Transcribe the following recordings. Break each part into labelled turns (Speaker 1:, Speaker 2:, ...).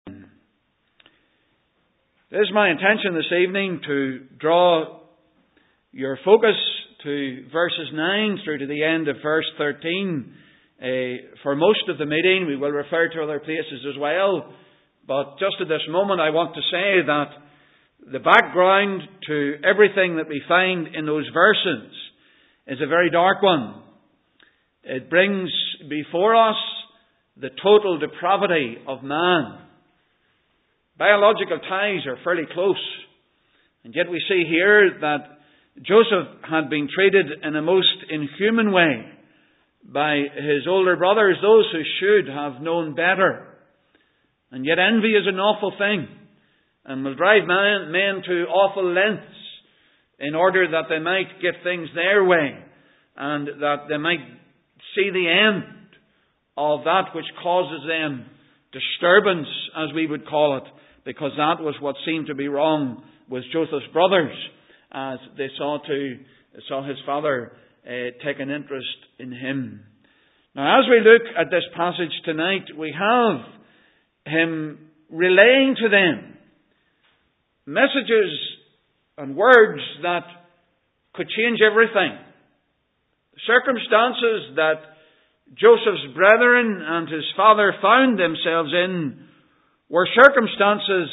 Speaker 1: It is my intention this evening to draw your focus to verses 9 through to the end of verse 13. For most of the meeting, we will refer to other places as well. But just at this moment, I want to say that the background to everything that we find in those verses is a very dark one. It brings before us the total depravity of man. Biological ties are fairly close. And yet we see here that Joseph had been treated in a most inhuman way by his older brothers, those who should have known better. And yet envy is an awful thing and will drive men to awful lengths in order that they might get things their way and that they might see the end of that which causes them disturbance, as we would call it, because that was what seemed to be wrong with Joseph's brothers, as they saw his father take an interest in him. Now, as we look at this passage tonight, we have him relaying to them messages and words that could change everything. Circumstances that Joseph's brethren and his father found themselves in were circumstances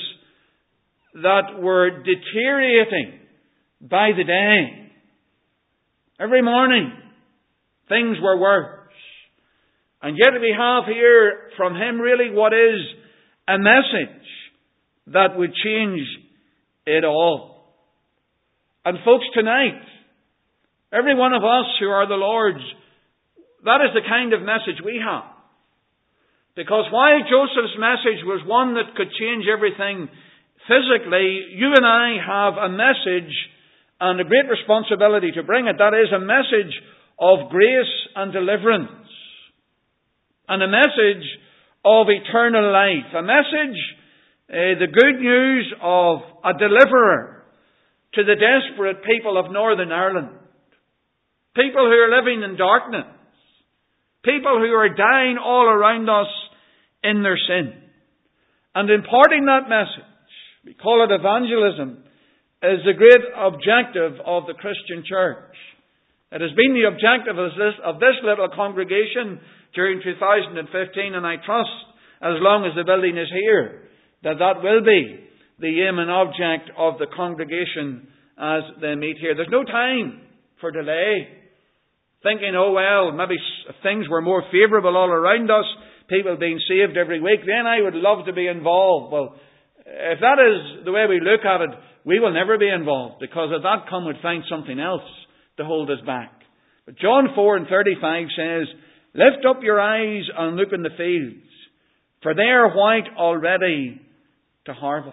Speaker 1: that were deteriorating by the day. Every morning, things were worse. And yet we have here from him really what is a message that would change it all. And folks, tonight, every one of us who are the Lord's, that is the kind of message we have. Because while Joseph's message was one that could change everything physically, you and I have a message and a great responsibility to bring it. That is a message of grace and deliverance. And a message of eternal life. A message, the good news of a deliverer to the desperate people of Northern Ireland. People who are living in darkness. People who are dying all around us in their sin. And imparting that message, we call it evangelism, is the great objective of the Christian church. It has been the objective of this little congregation during 2015, and I trust as long as the building is here, that will be the aim and object of the congregation as they meet here. There's no time for delay. Thinking, oh well, maybe if things were more favourable all around us, people being saved every week, then I would love to be involved. Well, if that is the way we look at it, we will never be involved, because at that come we'd find something else to hold us back. But John 4:35 says, "Lift up your eyes and look in the fields, for they are white already to harvest."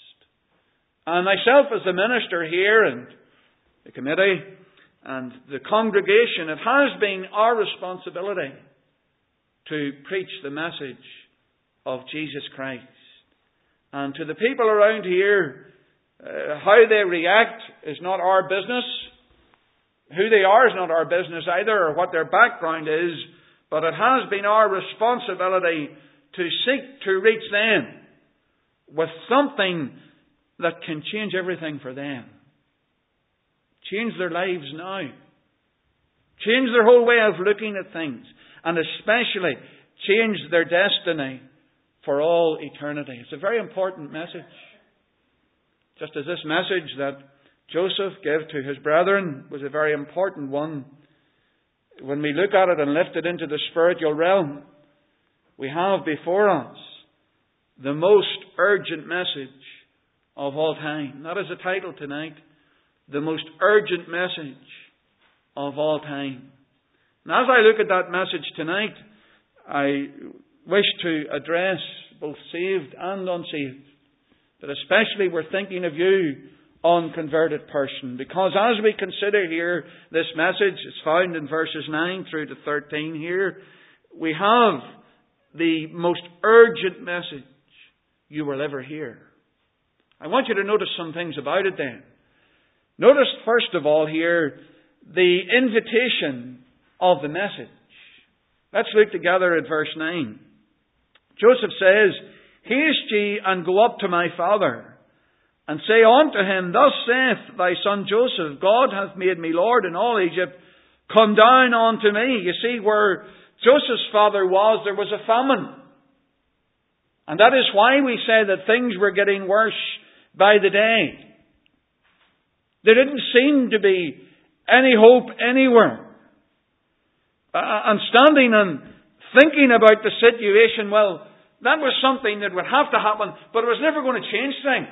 Speaker 1: And myself as the minister here and the committee and the congregation, it has been our responsibility to preach the message of Jesus Christ. And to the people around here, how they react is not our business. Who they are is not our business either, or what their background is. But it has been our responsibility to seek to reach them with something that can change everything for them. Change their lives now. Change their whole way of looking at things. And especially change their destiny for all eternity. It's a very important message. Just as this message that Joseph gave to his brethren was a very important one. When we look at it and lift it into the spiritual realm, we have before us the most urgent message of all time. That is the title tonight. The most urgent message of all time. And as I look at that message tonight, I wish to address both saved and unsaved. But especially we're thinking of you, unconverted person. Because as we consider here this message, it's found in verses 9 through to 13 here, we have the most urgent message you will ever hear. I want you to notice some things about it then. Notice first of all here the invitation of the message. Let's look together at verse 9. Joseph says, Haste ye, and go up to my father, and say unto him, Thus saith thy son Joseph, God hath made me Lord in all Egypt. Come down unto me. You see, where Joseph's father was, there was a famine. And that is why we say that things were getting worse by the day. There didn't seem to be any hope anywhere. And standing and thinking about the situation, well, that was something that would have to happen, but it was never going to change things.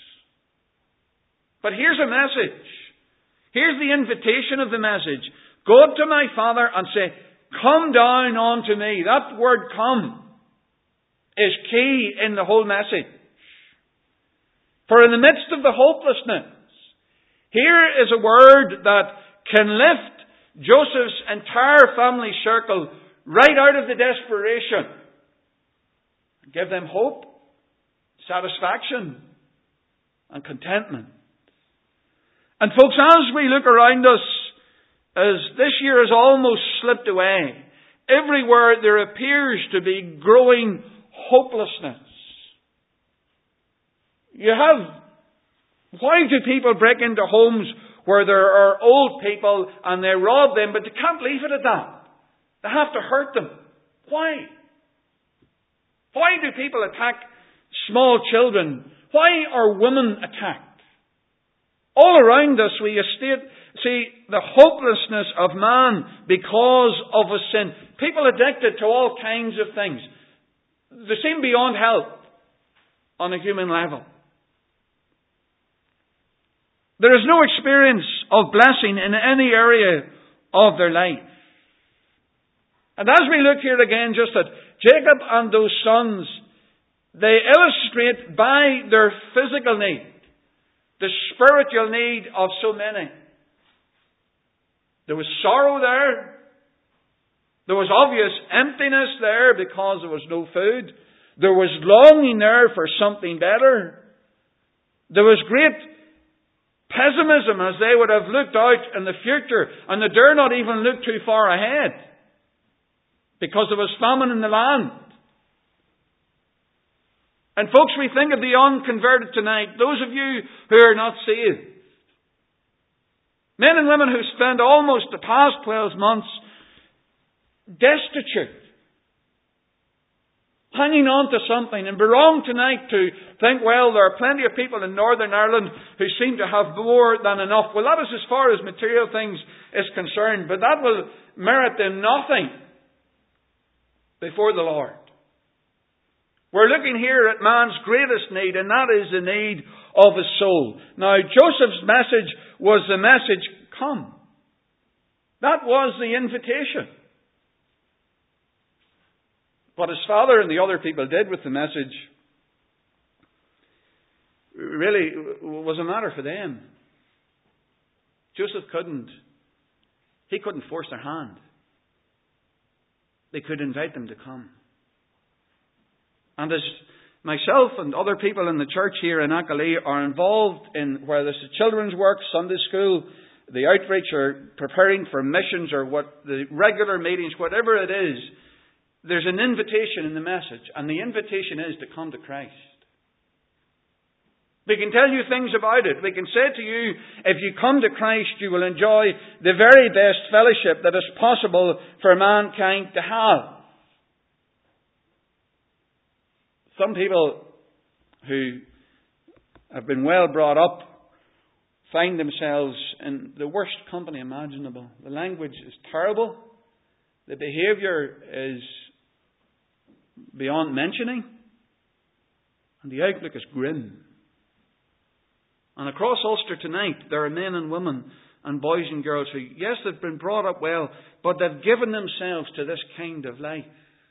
Speaker 1: But here's a message. Here's the invitation of the message. Go up to my father and say, Come down unto me. That word come is key in the whole message. For in the midst of the hopelessness, here is a word that can lift Joseph's entire family circle right out of the desperation. Give them hope, satisfaction, and contentment. And folks, as we look around us, as this year has almost slipped away, everywhere there appears to be growing hopelessness. Why do people break into homes where there are old people and they rob them, but they can't leave it at that? They have to hurt them. Why? Why do people attack small children? Why are women attacked? All around us we see the hopelessness of man because of a sin. People addicted to all kinds of things. They seem beyond help on a human level. There is no experience of blessing in any area of their life. And as we look here again just at Jacob and those sons, they illustrate by their physical need the spiritual need of so many. There was sorrow there. There was obvious emptiness there because there was no food. There was longing there for something better. There was great pessimism as they would have looked out in the future, and they dare not even look too far ahead because there was famine in the land. And folks, we think of the unconverted tonight, those of you who are not saved. Men and women who spend almost the past 12 months destitute, hanging on to something. And we're wrong tonight to think, well, there are plenty of people in Northern Ireland who seem to have more than enough. Well, that is as far as material things is concerned, but that will merit them nothing before the Lord. We're looking here at man's greatest need, and that is the need of his soul. Now, Joseph's message was the message, come. That was the invitation. What his father and the other people did with the message really was a matter for them. Joseph couldn't force their hand. They could invite them to come. And as myself and other people in the church here in Achalee are involved in whether it's the children's work, Sunday school, the outreach, or preparing for missions, or what the regular meetings, whatever it is, there's an invitation in the message, and the invitation is to come to Christ. We can tell you things about it. We can say to you, if you come to Christ, you will enjoy the very best fellowship that is possible for mankind to have. Some people who have been well brought up find themselves in the worst company imaginable. The language is terrible. The behaviour is beyond mentioning. And the outlook is grim. And across Ulster tonight, there are men and women and boys and girls who, yes, they've been brought up well, but they've given themselves to this kind of life.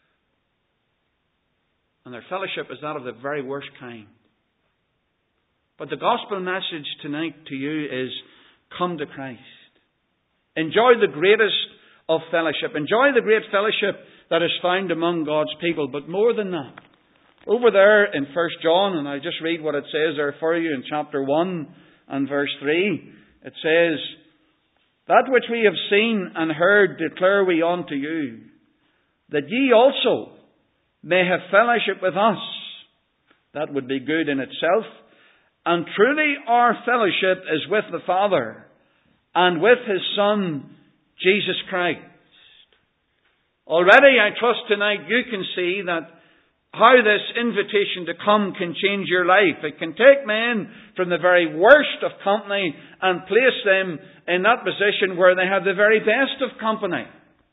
Speaker 1: And their fellowship is that of the very worst kind. But the gospel message tonight to you is, come to Christ. Enjoy the greatest of fellowship. Enjoy the great fellowship that is found among God's people. But more than that, over there in 1 John, and I just read what it says there for you in chapter 1 and verse 3, it says, that which we have seen and heard declare we unto you, that ye also may have fellowship with us. That would be good in itself. And truly our fellowship is with the Father and with His Son, Jesus Christ. Already, I trust tonight you can see that how this invitation to come can change your life. It can take men from the very worst of company and place them in that position where they have the very best of company.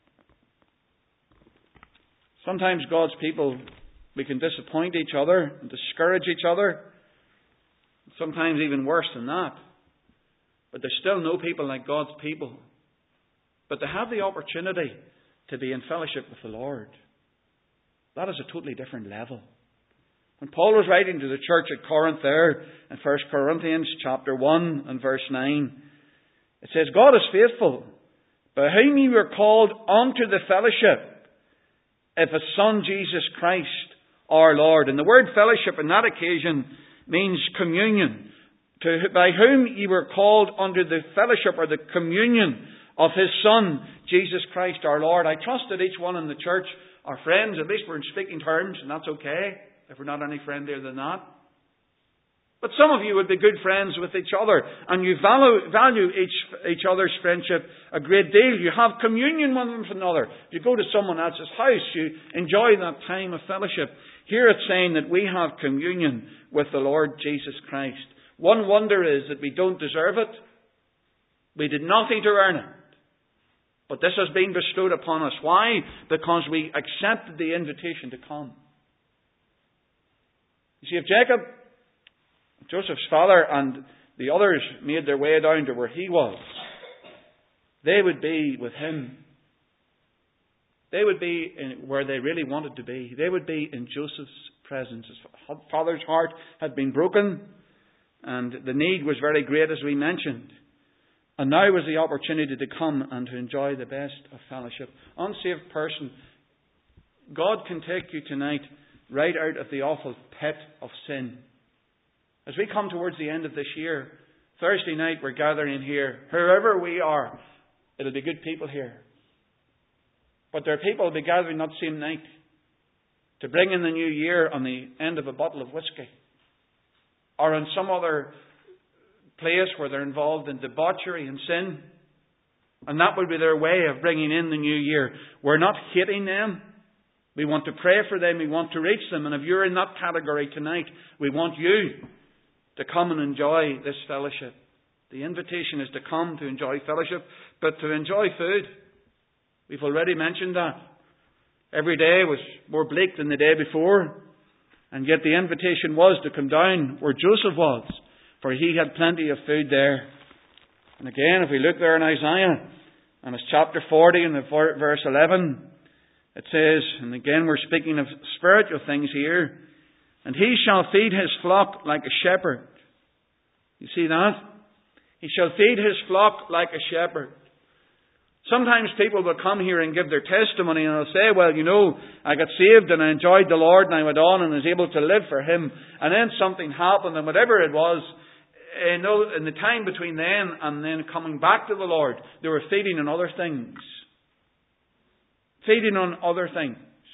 Speaker 1: Sometimes God's people, we can disappoint each other and discourage each other. Sometimes even worse than that. But there's still no people like God's people. But to have the opportunity to be in fellowship with the Lord, that is a totally different level. When Paul was writing to the church at Corinth there, in 1 Corinthians chapter 1 and verse 9, it says, God is faithful, by whom ye were called unto the fellowship of His Son Jesus Christ our Lord. And the word fellowship in that occasion means communion. By whom ye were called under the fellowship or the communion of His Son, Jesus Christ our Lord. I trust that each one in the church are friends. At least we're in speaking terms, and that's okay, if we're not any friendlier than that. But some of you would be good friends with each other, and you value each other's friendship a great deal. You have communion one with another. You go to someone else's house, you enjoy that time of fellowship. Here it's saying that we have communion with the Lord Jesus Christ. One wonder is that we don't deserve it. We did nothing to earn it. But this has been bestowed upon us. Why? Because we accepted the invitation to come. You see, if Jacob, Joseph's father, and the others made their way down to where he was, they would be with him. They would be where they really wanted to be. They would be in Joseph's presence. His father's heart had been broken, and the need was very great, as we mentioned. And now was the opportunity to come and to enjoy the best of fellowship. Unsaved person, God can take you tonight right out of the awful pit of sin. As we come towards the end of this year, Thursday night we're gathering here. Wherever we are, it'll be good people here. But there are people who will be gathering that same night to bring in the new year on the end of a bottle of whiskey, or in some other place where they're involved in debauchery and sin. And that will be their way of bringing in the new year. We're not hating them. We want to pray for them. We want to reach them. And if you're in that category tonight, we want you to come and enjoy this fellowship. The invitation is to come to enjoy fellowship, but to enjoy food. We've already mentioned that. Every day was more bleak than the day before. And yet the invitation was to come down where Joseph was, for he had plenty of food there. And again, if we look there in Isaiah, and it's chapter 40 and verse 11, it says, and again we're speaking of spiritual things here, and he shall feed his flock like a shepherd. You see that? He shall feed his flock like a shepherd. Sometimes people will come here and give their testimony and they'll say, well, you know, I got saved and I enjoyed the Lord and I went on and was able to live for Him. And then something happened, and whatever it was, in the time between then and then coming back to the Lord, they were feeding on other things. Feeding on other things.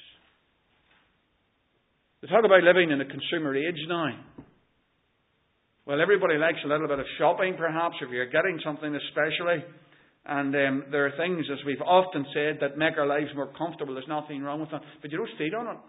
Speaker 1: They talk about living in a consumer age now. Well, everybody likes a little bit of shopping, perhaps, if you're getting something especially. And there are things, as we've often said, that make our lives more comfortable. There's nothing wrong with that. But you don't feed on it.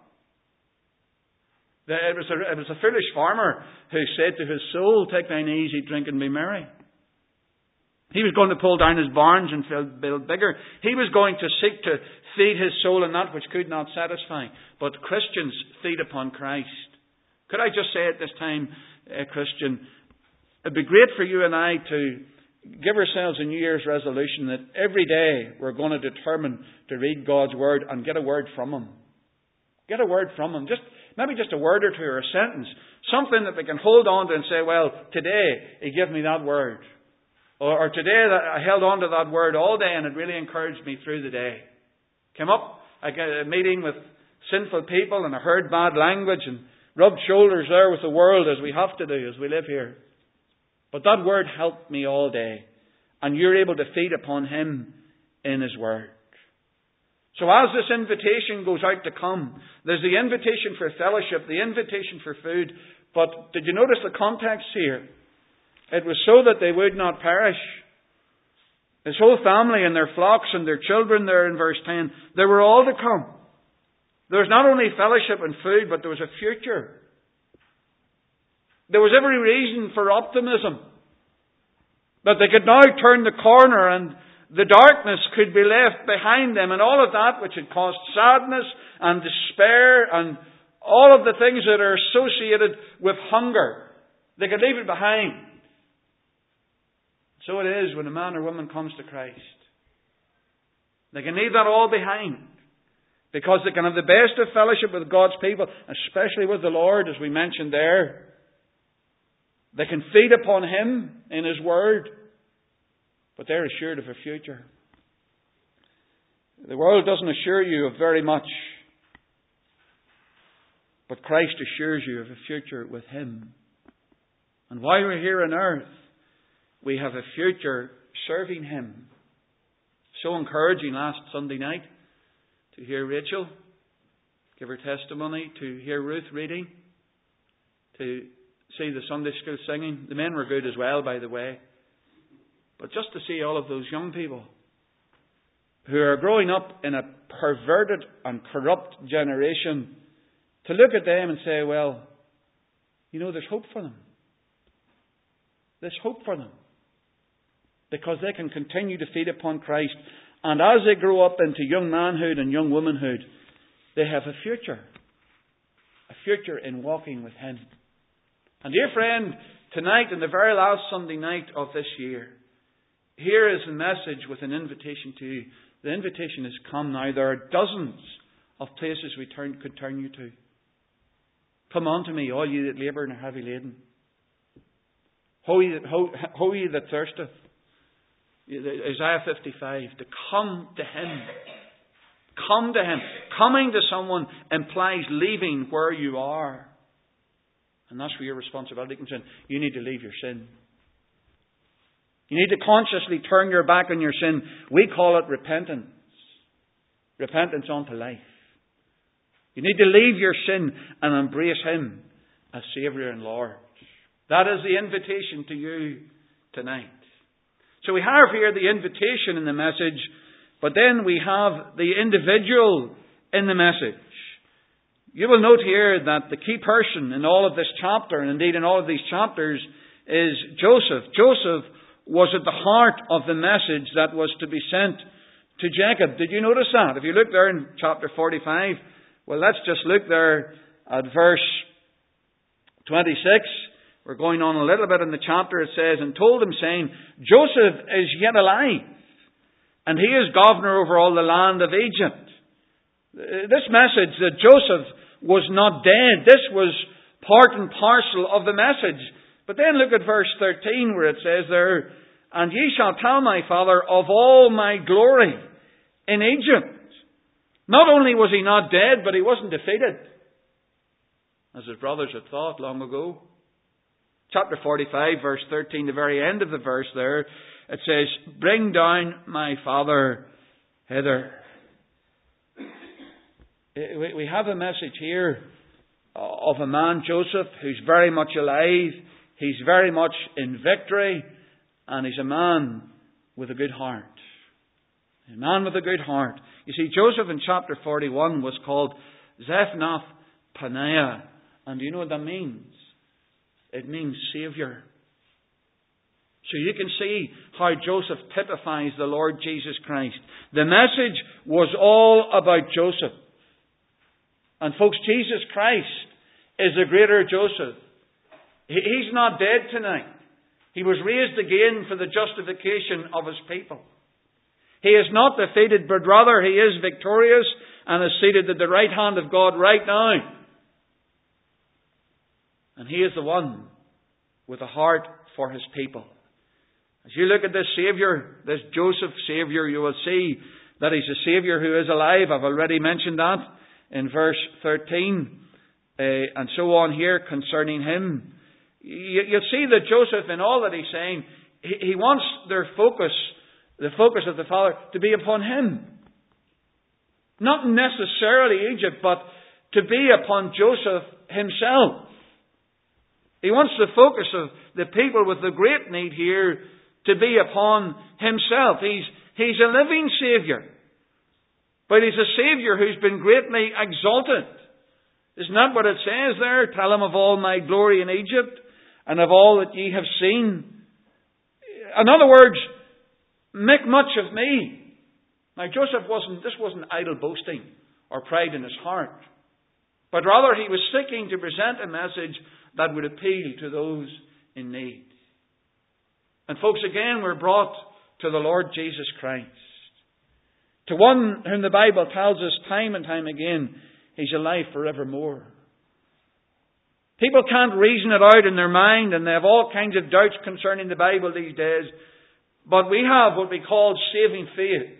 Speaker 1: It was a foolish farmer who said to his soul, take thine easy, drink and be merry. He was going to pull down his barns and build bigger. He was going to seek to feed his soul in that which could not satisfy. But Christians feed upon Christ. Could I just say at this time, Christian, it'd be great for you and I to give ourselves a New Year's resolution that every day we're going to determine to read God's Word and get a word from Him. Get a word from Him. Maybe just a word or two or a sentence. Something that we can hold on to and say, well, today He gave me that word. Or today I held on to that word all day and it really encouraged me through the day. Came up, I got a meeting with sinful people and I heard bad language and rubbed shoulders there with the world, as we have to do as we live here. But that word helped me all day. And you're able to feed upon Him in His Word. So as this invitation goes out to come, there's the invitation for fellowship, the invitation for food. But did you notice the context here? It was so that they would not perish. His whole family and their flocks and their children there in verse 10, they were all to come. There was not only fellowship and food, but there was a future. There was every reason for optimism. That they could now turn the corner and the darkness could be left behind them, and all of that which had caused sadness and despair and all of the things that are associated with hunger, they could leave it behind. So it is when a man or woman comes to Christ. They can leave that all behind, because they can have the best of fellowship with God's people, especially with the Lord, as we mentioned there. They can feed upon Him in His Word, but they're assured of a future. The world doesn't assure you of very much, but Christ assures you of a future with Him. And while we're here on earth, we have a future serving Him. So encouraging last Sunday night to hear Rachel give her testimony, to hear Ruth reading, to see the Sunday school singing. The men were good as well, by the way. But just to see all of those young people who are growing up in a perverted and corrupt generation, to look at them and say, well, you know, there's hope for them. There's hope for them. Because they can continue to feed upon Christ. And as they grow up into young manhood and young womanhood, they have a future. A future in walking with Him. And dear friend, tonight, in the very last Sunday night of this year, here is a message with an invitation to you. The invitation has come now. There are dozens of places we could turn you to. Come unto me, all ye that labour and are heavy laden. Ho ye that thirsteth. Isaiah 55. To come to Him. Come to Him. Coming to someone implies leaving where you are. And that's where your responsibility comes in. You need to leave your sin. You need to consciously turn your back on your sin. We call it repentance. Repentance unto life. You need to leave your sin and embrace Him as Saviour and Lord. That is the invitation to you tonight. So we have here the invitation in the message, but then we have the individual in the message. You will note here that the key person in all of this chapter, and indeed in all of these chapters, is Joseph. Joseph was at the heart of the message that was to be sent to Jacob. Did you notice that? If you look there in chapter 45, well, let's just look there at verse 26. We're going on a little bit in the chapter. It says, and told him, saying, Joseph is yet alive, and he is governor over all the land of Egypt. This message that Joseph was not dead, this was part and parcel of the message. But then look at verse 13 where it says there, and ye shall tell my father of all my glory in Egypt. Not only was he not dead, but he wasn't defeated, as his brothers had thought long ago. Chapter 45, verse 13, the very end of the verse there, it says, bring down my father hither. We have a message here of a man, Joseph, who's very much alive. He's very much in victory. And he's a man with a good heart. A man with a good heart. You see, Joseph in chapter 41 was called Zephnath Paneah. And do you know what that means? It means Saviour. So you can see how Joseph typifies the Lord Jesus Christ. The message was all about Joseph. And folks, Jesus Christ is the greater Joseph. He's not dead tonight. He was raised again for the justification of His people. He is not defeated, but rather He is victorious and is seated at the right hand of God right now. And He is the one with a heart for His people. As you look at this Saviour, this Joseph Saviour, you will see that He's a Saviour who is alive. I've already mentioned that in verse 13 and so on here concerning Him. You'll see that Joseph, in all that he's saying, he wants their focus, the focus of the Father, to be upon Him. Not necessarily Egypt, but to be upon Joseph himself. He wants the focus of the people with the great need here to be upon himself. He's a living Saviour. But he's a Saviour who's been greatly exalted. Isn't that what it says there? Tell him of all my glory in Egypt and of all that ye have seen. In other words, make much of me. Now Joseph this wasn't idle boasting or pride in his heart. But rather he was seeking to present a message that would appeal to those in need. And folks, again, we're brought to the Lord Jesus Christ. To one whom the Bible tells us time and time again, he's alive forevermore. People can't reason it out in their mind, and they have all kinds of doubts concerning the Bible these days. But we have what we call saving faith.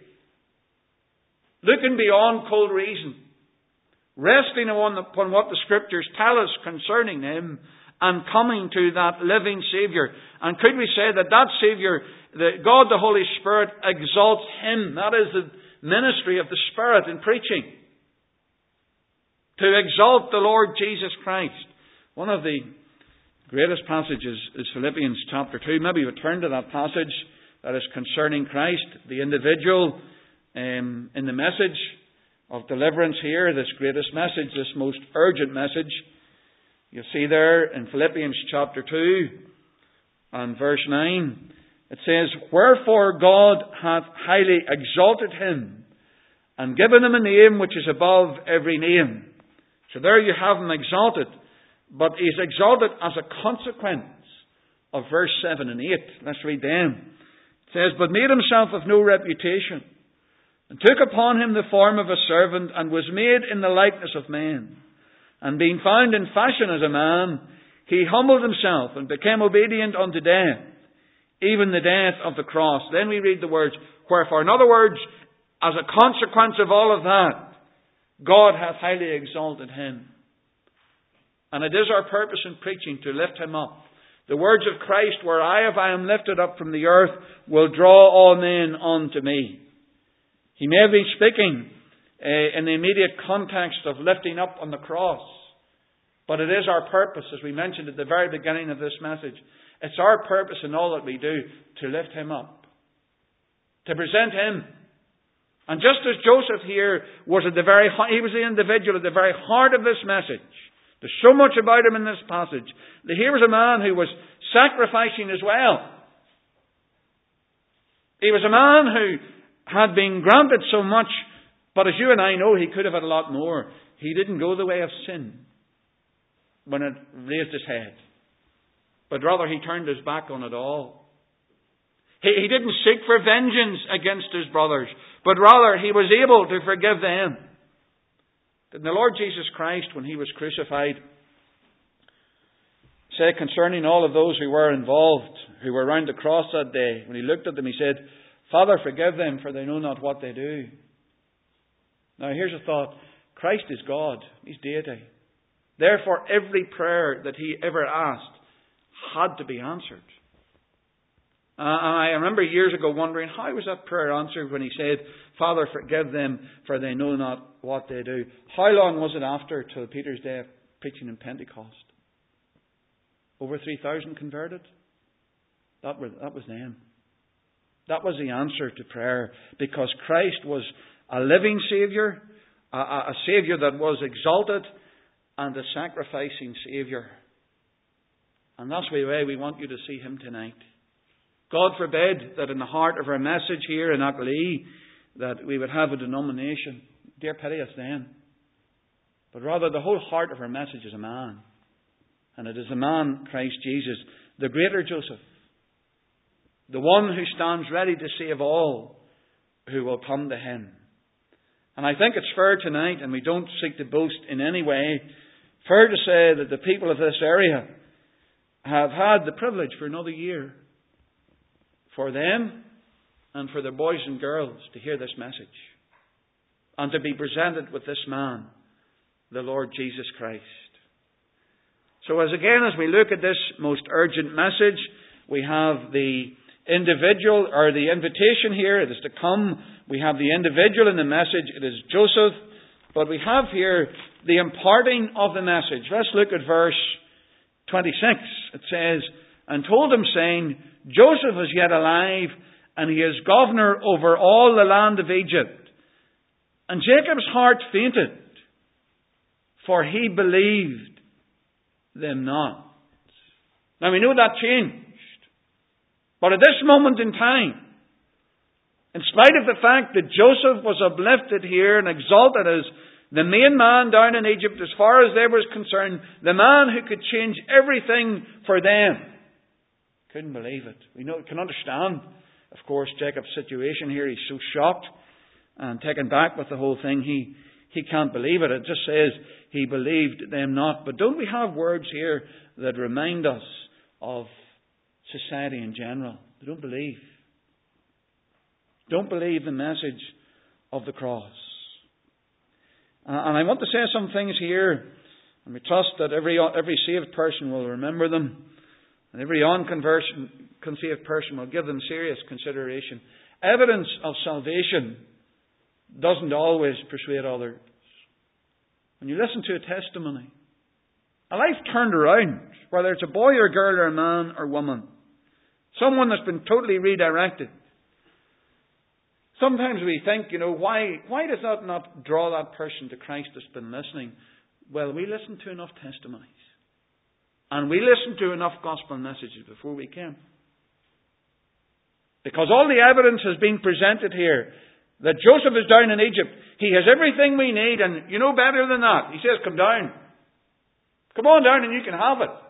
Speaker 1: Looking beyond cold reason. Resting upon what the Scriptures tell us concerning Him, and coming to that living Saviour. And could we say that Saviour, God the Holy Spirit, exalts Him? That is the ministry of the Spirit in preaching. To exalt the Lord Jesus Christ. One of the greatest passages is Philippians chapter 2. Maybe we turn to that passage that is concerning Christ, the individual, in the message of deliverance here, this greatest message, this most urgent message. You'll see there in Philippians chapter 2 and verse 9, it says, "Wherefore God hath highly exalted him, and given him a name which is above every name." So there you have him exalted, but he's exalted as a consequence of verse 7 and 8. Let's read them. It says, "But made himself of no reputation, and took upon him the form of a servant, and was made in the likeness of men. And being found in fashion as a man, he humbled himself, and became obedient unto death, even the death of the cross." Then we read the words, "Wherefore," in other words, as a consequence of all of that, "God hath highly exalted him." And it is our purpose in preaching to lift him up. The words of Christ, "Where I am lifted up from the earth, will draw all men unto me." He may have been speaking in the immediate context of lifting up on the cross. But it is our purpose, as we mentioned at the very beginning of this message, it's our purpose in all that we do to lift him up. To present him. And just as Joseph here was he was the individual at the very heart of this message. There's so much about him in this passage. Here was a man who was sacrificing as well. He was a man who had been granted so much, but as you and I know, he could have had a lot more. He didn't go the way of sin when it raised his head, but rather he turned his back on it all. He didn't seek for vengeance against his brothers, but rather he was able to forgive them. Did the Lord Jesus Christ, when he was crucified, say concerning all of those who were involved, who were around the cross that day, when he looked at them, he said, "Father, forgive them, for they know not what they do." Now here's a thought. Christ is God. He's deity. Therefore, every prayer that he ever asked had to be answered. And I remember years ago wondering, how was that prayer answered when he said, "Father, forgive them, for they know not what they do"? How long was it after till Peter's day of preaching in Pentecost? Over 3,000 converted? That was them. That was the answer to prayer, because Christ was a living Saviour, a Saviour that was exalted, and a sacrificing Saviour. And that's the way we want you to see him tonight. God forbid that in the heart of our message here in Achillee that we would have a denomination. Dear pity us then. But rather the whole heart of our message is a man. And it is the man, Christ Jesus, the greater Joseph. The one who stands ready to save all who will come to him. And I think it's fair tonight, and we don't seek to boast in any way, fair to say that the people of this area have had the privilege for another year, for them and for their boys and girls, to hear this message and to be presented with this man, the Lord Jesus Christ. So as we look at this most urgent message, we have the individual or the invitation here. It is to come We have the individual in the message. It is Joseph. But we have here the imparting of the message. Let's look at verse 26. It says, and told him, saying, Joseph is yet alive, and he is governor over all the land of Egypt. And Jacob's heart fainted, for he believed them not. Now we know that changed. But at this moment in time, in spite of the fact that Joseph was uplifted here and exalted as the main man down in Egypt, as far as they were concerned, the man who could change everything for them, couldn't believe it. We can understand, of course, Jacob's situation here. He's so shocked and taken back with the whole thing. He can't believe it. It just says he believed them not. But don't we have words here that remind us of society in general? They don't believe. Don't believe the message of the cross. And I want to say some things here, and we trust that every saved person will remember them, and every unconceived person will give them serious consideration. Evidence of salvation doesn't always persuade others. When you listen to a testimony, a life turned around, whether it's a boy or girl or a man or woman, someone that's been totally redirected. Sometimes we think, why does that not draw that person to Christ that's been listening? Well, we listen to enough testimonies. And we listen to enough gospel messages before we came. Because all the evidence has been presented here that Joseph is down in Egypt. He has everything we need, and you know better than that. He says, come down. Come on down and you can have it.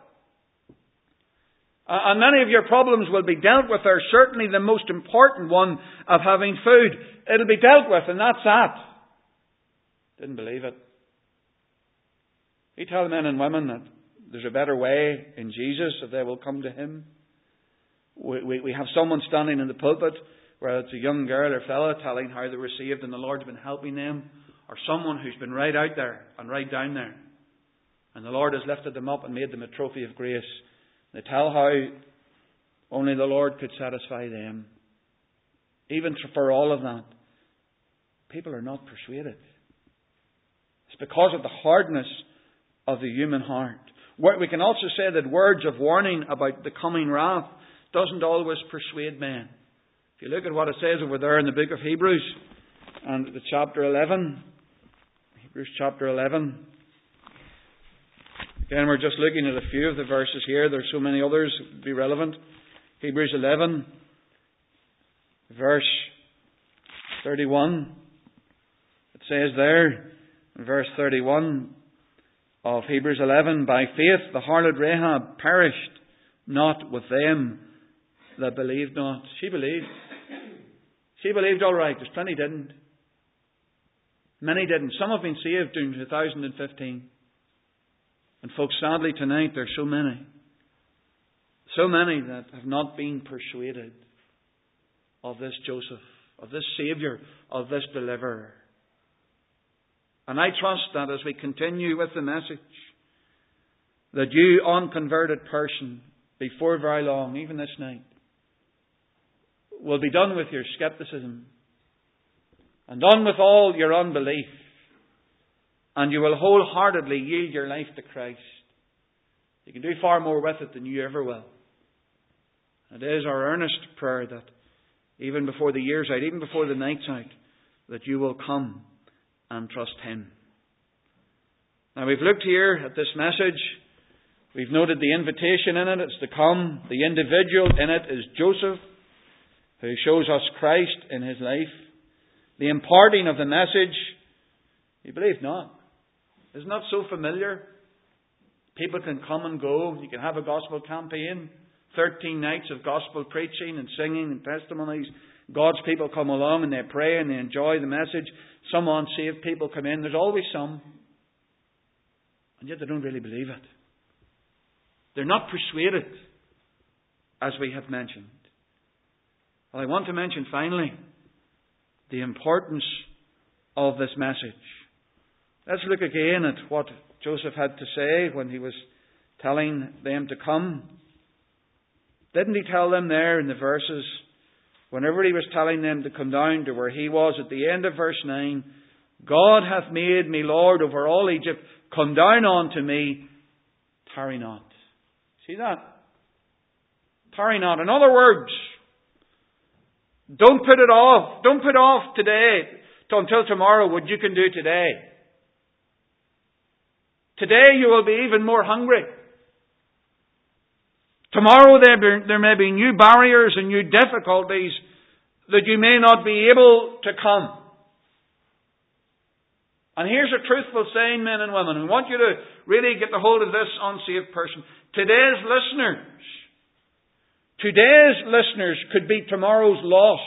Speaker 1: And many of your problems will be dealt with. There's certainly the most important one of having food. It'll be dealt with, and that's that. Didn't believe it. You tell men and women that there's a better way in Jesus, that they will come to Him. We have someone standing in the pulpit, whether it's a young girl or fella, telling how they were saved and the Lord's been helping them, or someone who's been right out there and right down there, and the Lord has lifted them up and made them a trophy of grace. They tell how only the Lord could satisfy them. Even for all of that, people are not persuaded. It's because of the hardness of the human heart. We can also say that words of warning about the coming wrath doesn't always persuade men. If you look at what it says over there in the book of Hebrews, and the chapter 11, Hebrews chapter 11. Again, we're just looking at a few of the verses here. There's so many others that would be relevant. Hebrews 11, verse 31. It says there, in verse 31 of Hebrews 11, by faith the harlot Rahab perished not with them that believed not. She believed. She believed all right. There's plenty didn't. Many didn't. Some have been saved in 2015. And folks, sadly tonight, there's so many that have not been persuaded of this Joseph, of this Saviour, of this Deliverer. And I trust that as we continue with the message, that you, unconverted person, before very long, even this night, will be done with your scepticism and done with all your unbelief. And you will wholeheartedly yield your life to Christ. You can do far more with it than you ever will. It is our earnest prayer that even before the year's out, even before the night's out, that you will come and trust Him. Now we've looked here at this message. We've noted the invitation in it. It's to come. The individual in it is Joseph, who shows us Christ in his life. The imparting of the message, you believe not. Isn't that so familiar? People can come and go. You can have a gospel campaign. 13 nights of gospel preaching and singing and testimonies. God's people come along and they pray and they enjoy the message. Some unsaved people come in. There's always some. And yet they don't really believe it. They're not persuaded, as we have mentioned. Well, I want to mention finally the importance of this message. Let's look again at what Joseph had to say when he was telling them to come. Didn't he tell them there in the verses whenever he was telling them to come down to where he was at the end of verse 9, God hath made me Lord over all Egypt. Come down unto me, tarry not. See that? Tarry not. In other words, don't put it off. Don't put off today until tomorrow what you can do today. Today you will be even more hungry. Tomorrow there may be new barriers and new difficulties that you may not be able to come. And here's a truthful saying, men and women. I want you to really get the hold of this unsaved person. Today's listeners could be tomorrow's lost.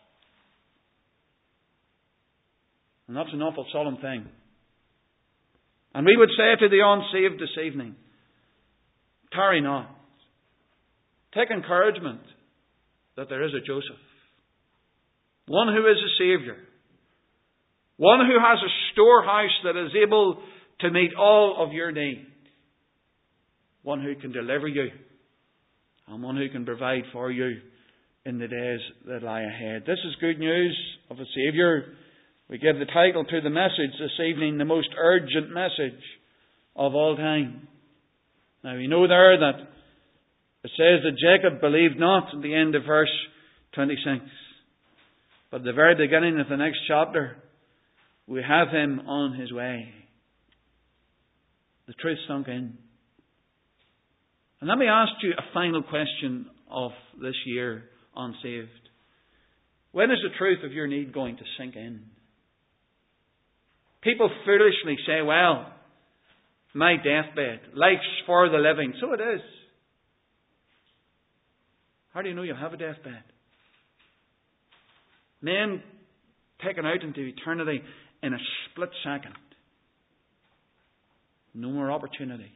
Speaker 1: And that's an awful solemn thing. And we would say to the unsaved this evening, tarry not. Take encouragement that there is a Joseph. One who is a Saviour. One who has a storehouse that is able to meet all of your need. One who can deliver you. And one who can provide for you in the days that lie ahead. This is good news of a Saviour. We give the title to the message this evening, the most urgent message of all time. Now we know there that it says that Jacob believed not at the end of verse 26. But at the very beginning of the next chapter, we have him on his way. The truth sunk in. And let me ask you a final question of this year, unsaved. When is the truth of your need going to sink in? People foolishly say, well, my deathbed, life's for the living. So it is. How do you know you'll have a deathbed? Men taken out into eternity in a split second. No more opportunities.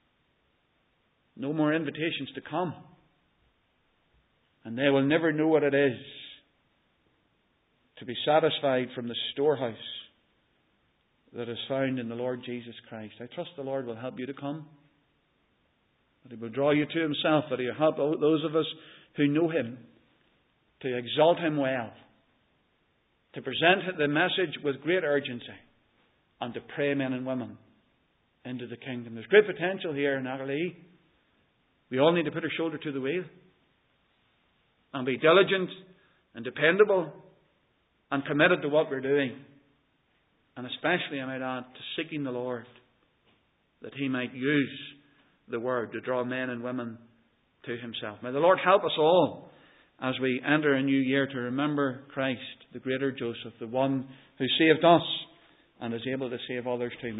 Speaker 1: No more invitations to come. And they will never know what it is to be satisfied from the storehouse that is found in the Lord Jesus Christ. I trust the Lord will help you to come. That He will draw you to Himself. That He will help those of us who know Him to exalt Him well. To present the message with great urgency. And to pray men and women into the kingdom. There's great potential here in Aghalee. We all need to put our shoulder to the wheel. And be diligent and dependable. And committed to what we're doing. And especially, I might add, to seeking the Lord. That He might use the Word to draw men and women to Himself. May the Lord help us all as we enter a new year to remember Christ, the greater Joseph, the one who saved us and is able to save others too.